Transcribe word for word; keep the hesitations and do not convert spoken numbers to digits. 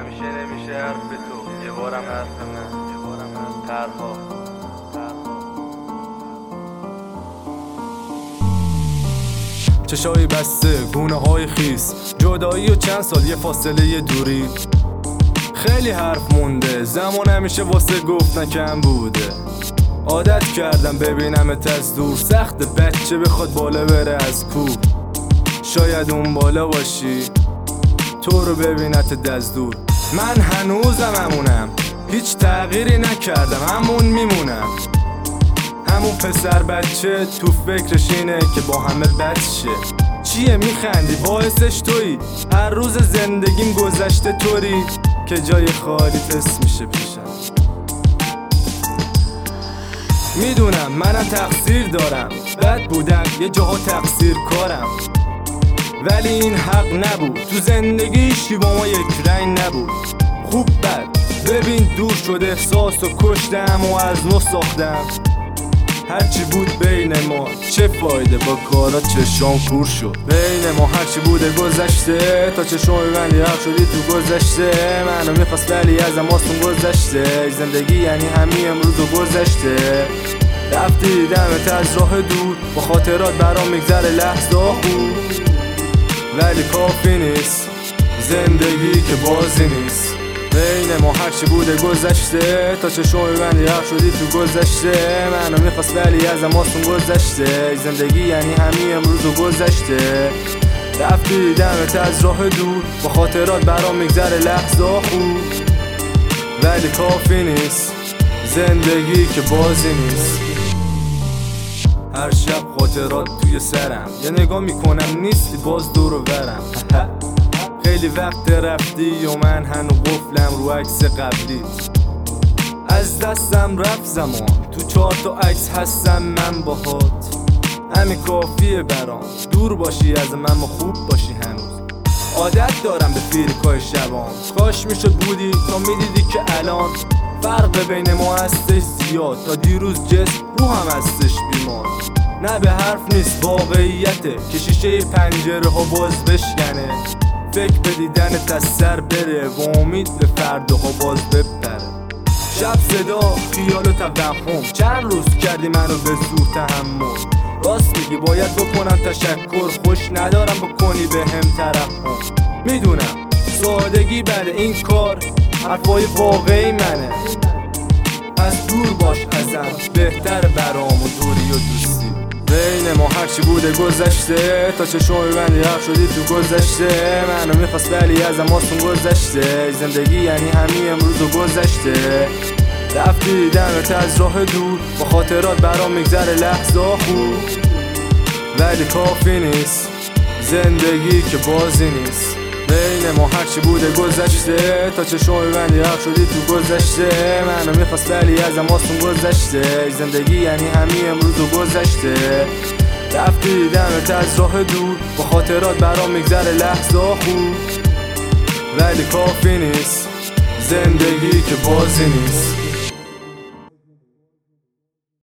همیشه نمیشه حرف تو، یه بارم حرف من، یه بارم حرف ترها. چشای بسته، گونه های خیس، جدایی و چند سال یه فاصله دوری. خیلی حرف مونده، زمان همیشه واسه گفتن کم بوده. عادت کردم ببینمت از دور، سخت بچه بخواد بالا بره از کوه. شاید اون بالا باشی، تو رو ببینت از دور. من هنوزم همونم، هیچ تغییری نکردم، همون میمونم. همون پسر بچه تو فکرش اینه که با همه بد شه. چیه میخندی؟ باعثش تویی. هر روز زندگیم گذشته طوری که جای خالی تست میشه پیشم. میدونم منم تقصیر دارم، بد بودم یه جاها تقصیر کارم، ولی این حق نبود. تو زندگیش با ما یک رنگ نبود. خوب بد ببین دور شد احساس و کشتم و از نو ساختم. هرچی بود بین ما چه فایده، با کارا چشام کور شد. بین ما هرچی بوده گذشته، تا چشام ببندی حق شدی تو گذشته. منو میخواست ولی ازم آسون گذشته. زندگی یعنی همین امروز و گذشته. رفتی دیدمت از راه دور، با خاطرات برام میگذره لحظه خوب، ولی کافی نیست زندگی که بازی نیست. بین ما هرچی بوده گذشته، تا چشم ببندی حق شدی تو گذشته. منو میخواست ولی ازم آسون گذشته. زندگی یعنی همین امروز و گذشته. رفتی دیدمت از راه دور، با خاطرات برام میگذره لحظه خوب، ولی کافی نیست زندگی که بازی نیست. هر شب خاطرات توی سرم، یه نگاه میکنم نیستی باز دور و برم. خیلی وقت رفتی و من هنو قفلم رو عکس قبلیت. از دستم رفت زمان، تو چهار تا عکس هستم من باهات. همین کافیه برام دور باشی از من و خوب باشی هنوز. عادت دارم به فیلکای شبان، کاش میشد بودی تا میدیدی که الان فرق بین ما هستش زیاد. تا دیروز جسم رو هم هستش بیمار. نه به حرف نیست واقعیته که شیشه پنجره ها باز بشکنه. فکر به دیدنت از سر بره و امید به فرداها باز بپره. شب صدا خیال و توهم، چند روز کردی منو به زور تحمل. راست میگی باید بکنم تشکر، خوش ندارم بکنی به هم ترحم. میدونم سادگی بده این کار، حرفای واقعی منه. از دور باش ازم بهتر برام و دوری و دوستی. بین ما هرچی بوده گذشته، تا چشم ببندی حق شدی تو گذشته. منو میخواست ولی ازم آسون گذشته. زندگی یعنی همین امروز و گذشته. رفتی دیدمت از راه دور، با خاطرات برام میگذره لحظه خوب، ولی کافی نیست زندگی که بازی نیست. بین ما هرچی بوده گذشته، تا چشم ببندی حق شدی تو گذشته. منو میخواست ولی ازم آسون گذشته. زندگی یعنی همین امروز و گذشته. رفتی دیدمت از راه دور، با خاطرات برام میگذره لحظه خوب، ولی کافی نیست زندگی که بازی نیست.